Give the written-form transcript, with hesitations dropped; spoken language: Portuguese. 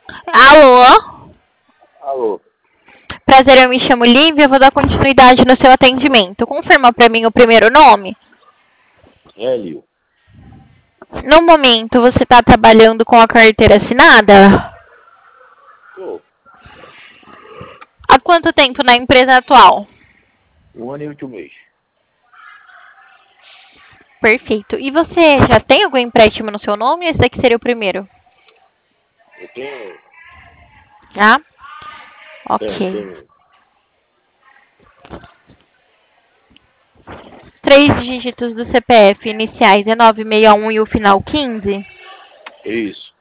Alô? Alô, Prazer, eu me chamo Lívia, vou dar continuidade no seu atendimento. Confirma para mim o primeiro nome. Hélio? No momento, você está trabalhando com a carteira assinada? Tô. Há quanto tempo na empresa atual? 1 ano e 8 meses. Perfeito. E você já tem algum empréstimo no seu nome? Esse daqui seria o primeiro? Eu tenho, Já? tenho, Ok. tenho. Três dígitos do CPF iniciais é 961 e o final 15? Isso.